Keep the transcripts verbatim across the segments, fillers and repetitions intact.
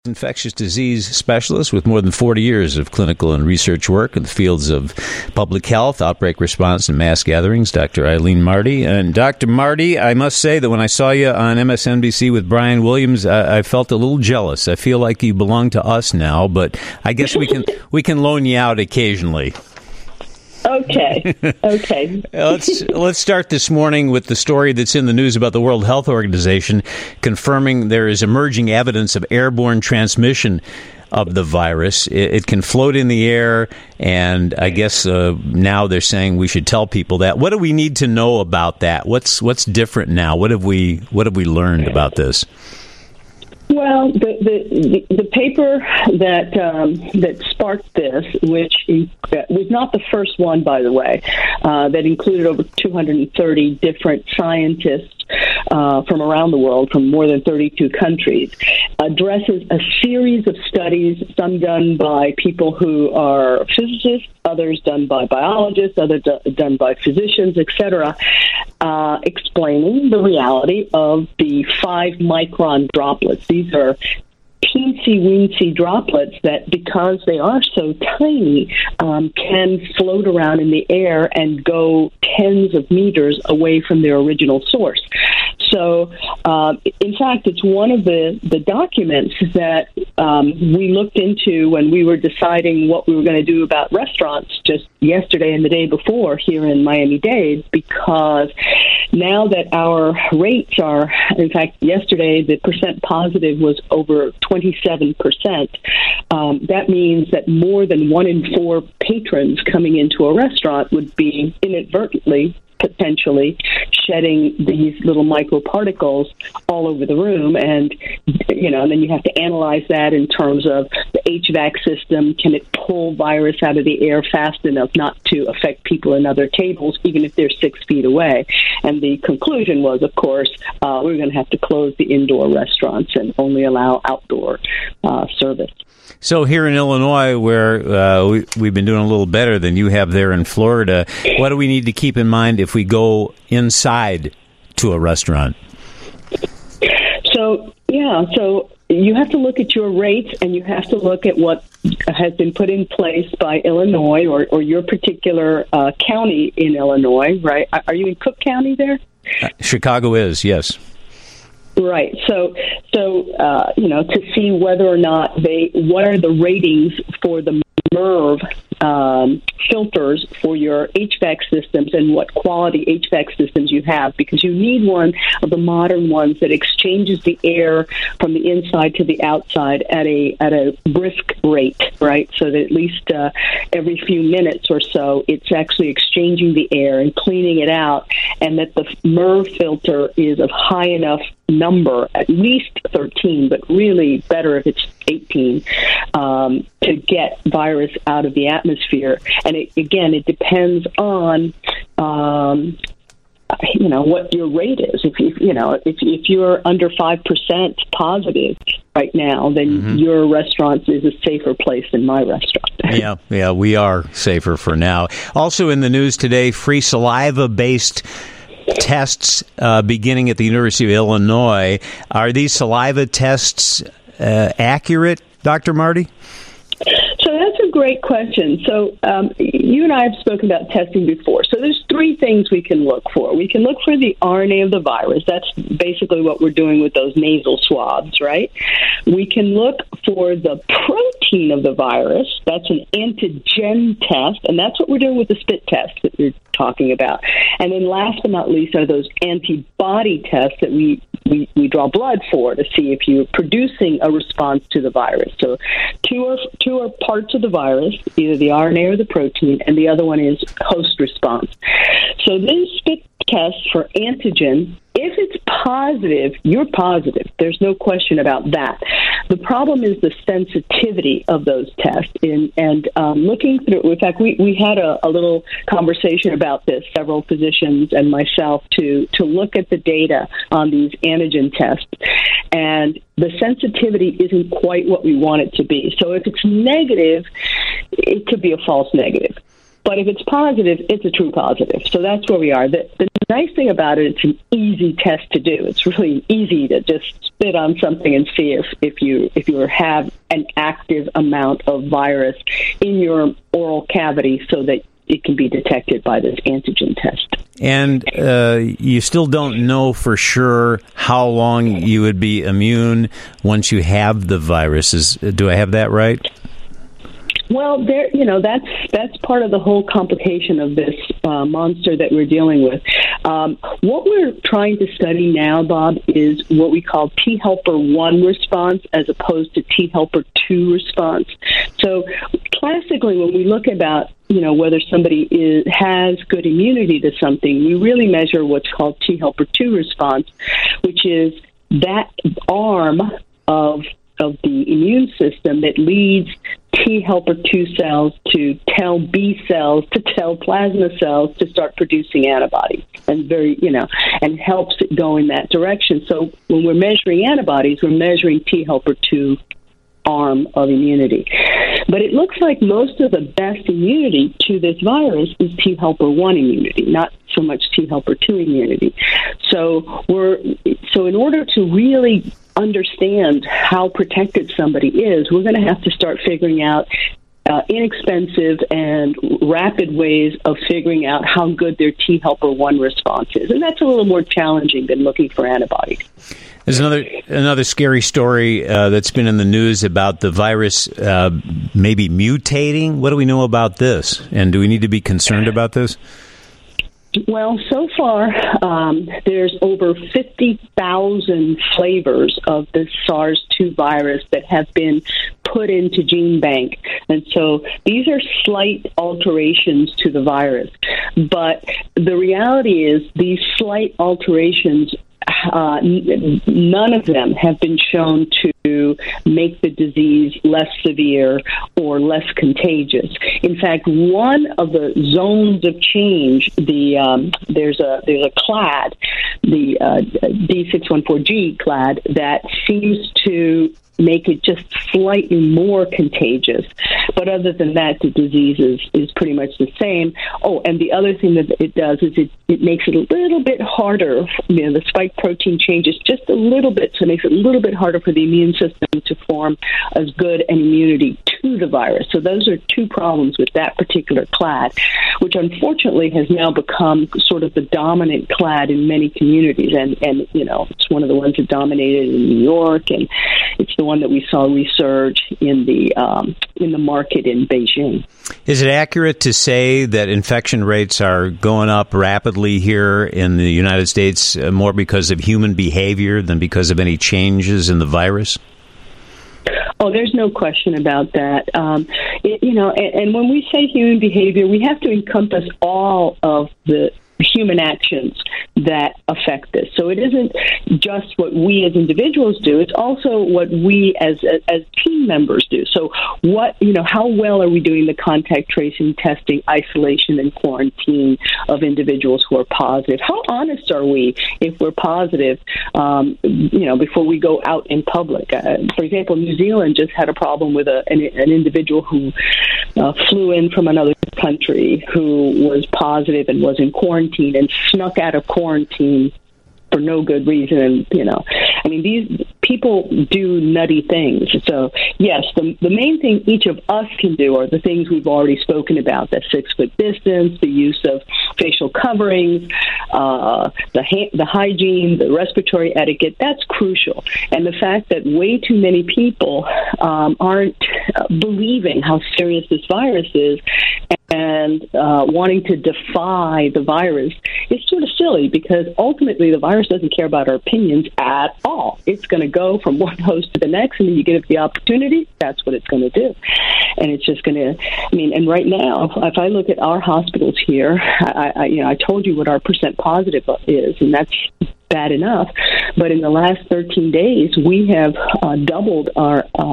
Infectious disease specialist with more than forty years of clinical and research work in the fields of public health, outbreak response, and mass gatherings, Doctor Eileen Marty. And Doctor Marty, I must say that when I saw you on M S N B C with Brian Williams, I, I felt a little jealous. I feel like you belong to us now, but I guess we can we can loan you out occasionally. Okay. Okay. let's let's start this morning with the story that's in the news about the World Health Organization confirming there is emerging evidence of airborne transmission of the virus. It, it can float in the air, and I guess uh, now they're saying we should tell people that. What do we need to know about that? What's what's different now? What have we what have we learned about this? Well, the the, the, the paper that um, that sparked this, which was not the first one, by the way, uh, that included over two hundred thirty different scientists uh, from around the world, from more than thirty-two countries, addresses a series of studies, some done by people who are physicists, others done by biologists, others do- done by physicians, et cetera, uh, explaining the reality of the five micron droplets. These are teensy-weensy droplets that, because they are so tiny, um, can float around in the air and go tens of meters away from their original source. So, uh, in fact, it's one of the, the documents that um, we looked into when we were deciding what we were going to do about restaurants just yesterday and the day before here in Miami-Dade, because now that our rates are, in fact, yesterday the percent positive was over twenty-seven percent. Um, that means that more than one in four patrons coming into a restaurant would be inadvertently potentially shedding these little microparticles all over the room. And, you know, and then you have to analyze that in terms of the H V A C system. Can it pull virus out of the air fast enough not to affect people in other tables, even if they're six feet away? And the conclusion was, of course, uh, we're going to have to close the indoor restaurants and only allow outdoor uh, service. So here in Illinois, where uh, we, we've been doing a little better than you have there in Florida, what do we need to keep in mind if we go inside to a restaurant? So, yeah, so you have to look at your rates, and you have to look at what has been put in place by Illinois or, or your particular uh, county in Illinois, right? Are you in Cook County there? Uh, Chicago is, yes. Right. So, so uh, you know, to see whether or not they, what are the ratings for the MERV um, filters for your H V A C systems, and what quality H V A C systems you have, because you need one of the modern ones that exchanges the air from the inside to the outside at a at a brisk rate, right? So that at least uh, every few minutes or so, it's actually exchanging the air and cleaning it out, and that the MERV filter is of high enough number, at least thirteen, but really better if it's eighteen, um, to get virus out of the atmosphere. And it, again, it depends on, um, you know, what your rate is. If you, you know, if if you're under five percent positive right now, then mm-hmm. your restaurant is a safer place than my restaurant. yeah, yeah, we are safer for now. Also in the news today, free saliva-based tests uh, beginning at the University of Illinois. Are these saliva tests uh, accurate, Doctor Marty? So that's a great question. So um, you and I have spoken about testing before. So there's three things we can look for. We can look for the R N A of the virus. That's basically what we're doing with those nasal swabs, right? We can look for the protein of the virus. That's an antigen test, and that's what we're doing with the spit test that you're talking about. And then last but not least are those antibody tests that we We, we draw blood for to see if you're producing a response to the virus. So two are, two are parts of the virus, either the R N A or the protein, and the other one is host response. So this spit test for antigen, if it's positive, you're positive. There's no question about that. The problem is the sensitivity of those tests. And, and um, looking through, in fact, we, we had a, a little conversation about this, several physicians and myself, to, to look at the data on these antigen tests. And the sensitivity isn't quite what we want it to be. So if it's negative, it could be a false negative. But if it's positive, it's a true positive. So that's where we are. The, the nice thing about it, it's an easy test to do. It's really easy to just spit on something and see if, if you if you have an active amount of virus in your oral cavity so that it can be detected by this antigen test. And uh, you still don't know for sure how long you would be immune once you have the viruses. Do I have that right? Well, there, you know, that's that's part of the whole complication of this uh, monster that we're dealing with. Um, what we're trying to study now, Bob, is what we call T helper one response as opposed to T helper two response. So, classically, when we look about you know whether somebody is, has good immunity to something, we really measure what's called T helper two response, which is that arm of of the immune system that leads T helper two cells to tell B cells to tell plasma cells to start producing antibodies, and very you know and helps it go in that direction. So when we're measuring antibodies, we're measuring T helper two arm of immunity. But it looks like most of the best immunity to this virus is T helper one immunity, not so much T helper two immunity. So we're so in order to really understand how protected somebody is, we're going to have to start figuring out uh, inexpensive and rapid ways of figuring out how good their T helper one response is. And that's a little more challenging than looking for antibodies. There's another another scary story uh, that's been in the news about the virus uh, maybe mutating. What do we know about this? And do we need to be concerned about this? Well, so far, um, there's over fifty thousand flavors of the SARS two virus that have been put into GeneBank. And so these are slight alterations to the virus. But the reality is these slight alterations, Uh, n- none of them have been shown to make the disease less severe or less contagious. In fact, one of the zones of change, the um, there's a there's a clade, the uh, D six one four G clade, that seems to make it just slightly more contagious. But other than that, the disease is, is pretty much the same. Oh, and the other thing that it does is it, it makes it a little bit harder. You know, the spike protein changes just a little bit, so it makes it a little bit harder for the immune system to form as good an immunity to the virus. So those are two problems with that particular clade, which unfortunately has now become sort of the dominant clade in many communities. And, and you know, it's one of the ones that dominated in New York, and it's the one that we saw resurge in the um, in the market in Beijing. Is it accurate to say that infection rates are going up rapidly here in the United States uh, more because of human behavior than because of any changes in the virus? Oh, there's no question about that. Um, it, you know, and, and when we say human behavior, we have to encompass all of the human actions that affect this. So it isn't just what we as individuals do, it's also what we as as team members do. So what, you know, how well are we doing the contact tracing, testing, isolation, and quarantine of individuals who are positive? How honest are we if we're positive, um, you know, before we go out in public? Uh, for example, New Zealand just had a problem with a, an, an individual who uh, flew in from another country who was positive and was in quarantine and snuck out of quarantine for no good reason. And, you know, I mean, these people do nutty things. So, yes, the, the main thing each of us can do are the things we've already spoken about, that six-foot distance, the use of facial coverings, uh, the, ha- the hygiene, the respiratory etiquette. That's crucial. And the fact that way too many people um, aren't uh, believing how serious this virus is and uh, wanting to defy the virus is sort of silly, because ultimately the virus doesn't care about our opinions at all. It's going to go from one host to the next, and then you give it the opportunity, that's what it's going to do. And it's just going to, I mean, and right now, if I look at our hospitals here, I, I, you know, I told you what our percent positive is, and that's bad enough. But in the last thirteen days, we have uh, doubled our um,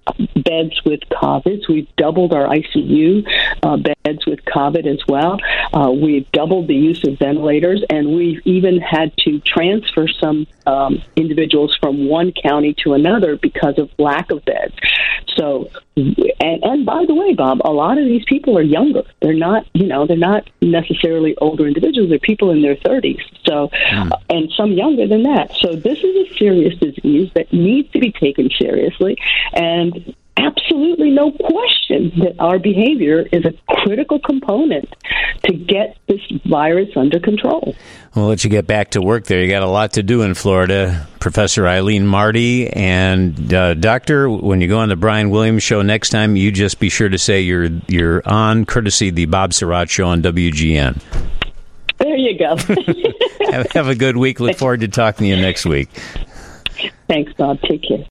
beds with COVID. We've doubled our I C U uh, beds with COVID as well. Uh, we've doubled the use of ventilators, and we've even had to transfer some um, individuals from one county to another because of lack of beds. So, and, and by the way, Bob, a lot of these people are younger. They're not, you know, they're not necessarily older individuals. They're people in their thirties. So, mm. uh, and some younger than that. So this is a serious disease that needs to be taken seriously, and absolutely no question that our behavior is a critical component to get this virus under control. We'll let you get back to work there. You got a lot to do in Florida. Professor Eileen Marty. And uh, Doctor, when you go on the Brian Williams Show next time, you just be sure to say you're, you're on courtesy the Bob Surratt Show on W G N. There you go. have, have a good week. Look forward to talking to you next week. Thanks, Bob. Take care.